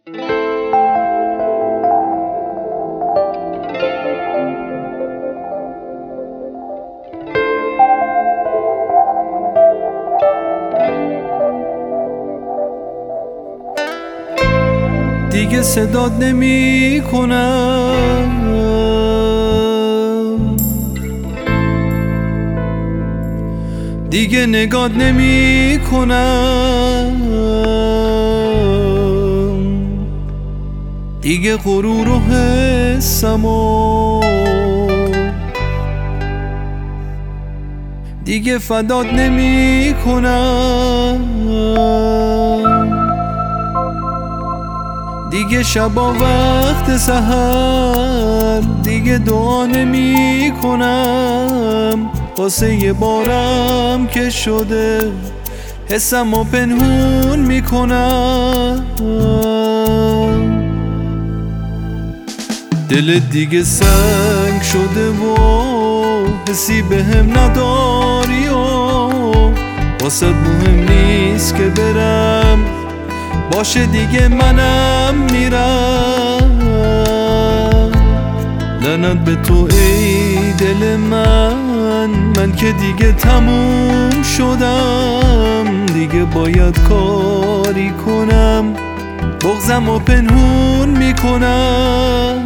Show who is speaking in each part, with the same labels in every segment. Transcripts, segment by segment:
Speaker 1: دیگه صدات نمی کنم، دیگه نگات نمی کنم، دیگه غرور و حسمو دیگه فدات نمی کنم، دیگه شبا وقت سحر دیگه دعا نمی کنم، واسه یه بارم که شده حسمو پنهون می کنم. دل دیگه سنگ شده و حسی بهم نداری و واسه مهم نیست که برم، باشه دیگه منم میرم. لعنت به تو ای دل من که دیگه تموم شدم، دیگه باید کاری کنم، بغضم و پنهون میکنم.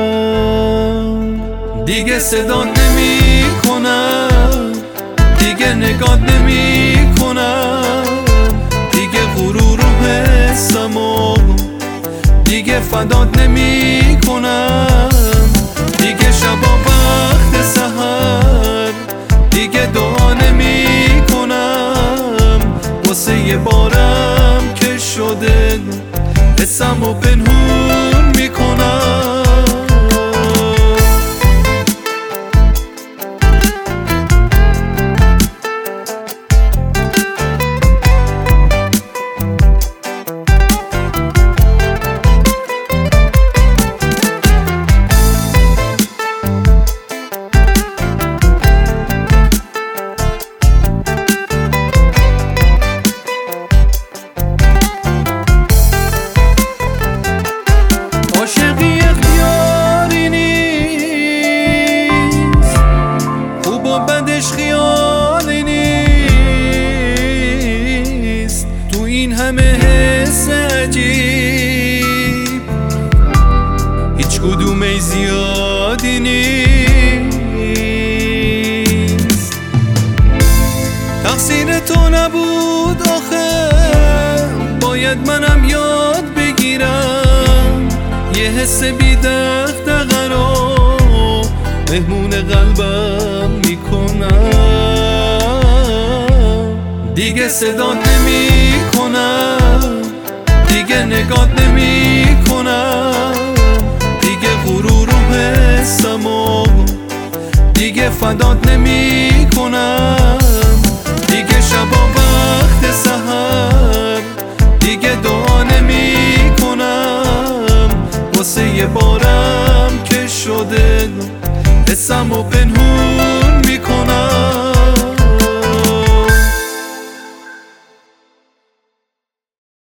Speaker 1: دیگه صدات نمی کنم، دیگه نگات نمی کنم، دیگه غرور و حسمو دیگه فدات نمی کنم، دیگه شبا وقت سحر دیگه دعا نمی کنم، واسه یه بارم که شده حسمو پنهون می کنم.
Speaker 2: عاشقی اختیاری نیست، خوب و بدش خیالی نیست، تو این همه حس عجیب هیچ کدومه زیادی نیست. تقصیر تو نبود آخه، باید منم یاد بگیرم یه حس بی دغدغه رو مهمون قلبم میکنم. دیگه صدات نمی کنم، دیگه نگات نمی کنم، دیگه غرور و حسمو دیگه فدات نمی کنم، دیگه شبا وقت سحر دیگه دعا نمی کنم، واسه یه بارم که شده حسمو پنهون